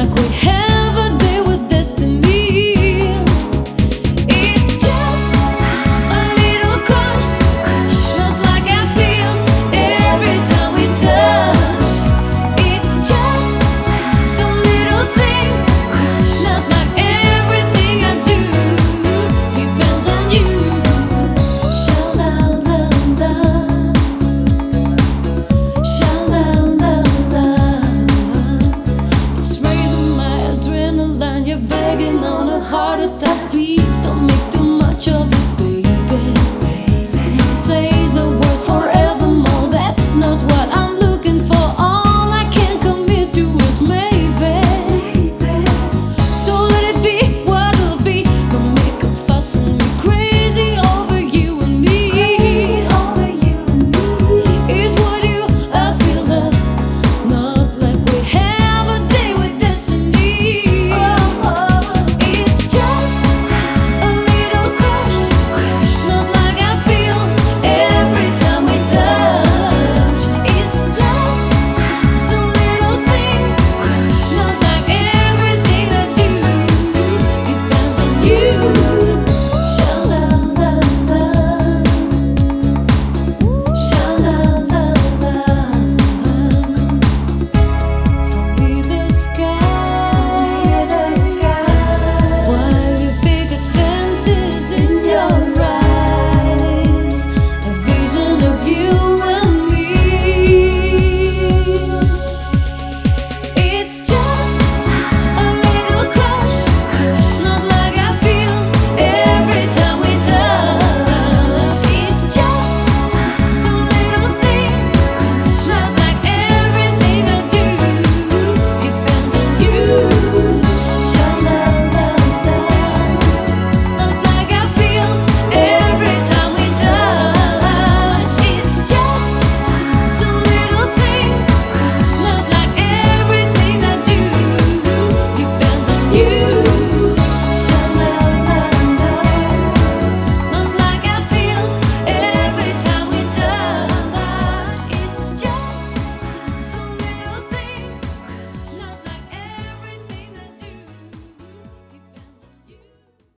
like we have a day with destiny. It's just a little crush, not like I feel every time we touch. It's just some little thing, not like everything I do depends on you. Sha-la-la-la, sha-la-la-la. It's raising my adrenaline, you're begging on a heart attack beat.